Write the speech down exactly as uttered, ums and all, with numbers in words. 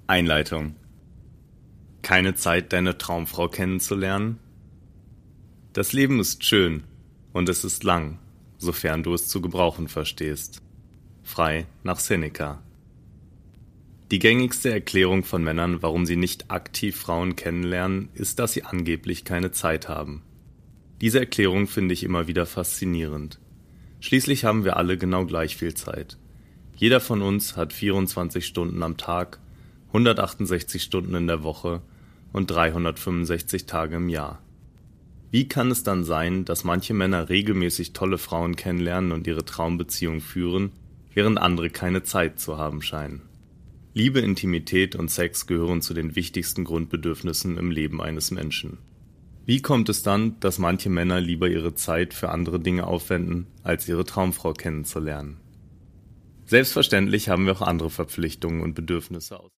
Einleitung. Keine Zeit, deine Traumfrau kennenzulernen? Das Leben ist schön und es ist lang, sofern du es zu gebrauchen verstehst. Frei nach Seneca. Die gängigste Erklärung von Männern, warum sie nicht aktiv Frauen kennenlernen, ist, dass sie angeblich keine Zeit haben. Diese Erklärung finde ich immer wieder faszinierend. Schließlich haben wir alle genau gleich viel Zeit. Jeder von uns hat vierundzwanzig Stunden am Tag, hundertachtundsechzig Stunden in der Woche und dreihundertfünfundsechzig Tage im Jahr. Wie kann es dann sein, dass manche Männer regelmäßig tolle Frauen kennenlernen und ihre Traumbeziehung führen, während andere keine Zeit zu haben scheinen? Liebe, Intimität und Sex gehören zu den wichtigsten Grundbedürfnissen im Leben eines Menschen. Wie kommt es dann, dass manche Männer lieber ihre Zeit für andere Dinge aufwenden, als ihre Traumfrau kennenzulernen? Selbstverständlich haben wir auch andere Verpflichtungen und Bedürfnisse aus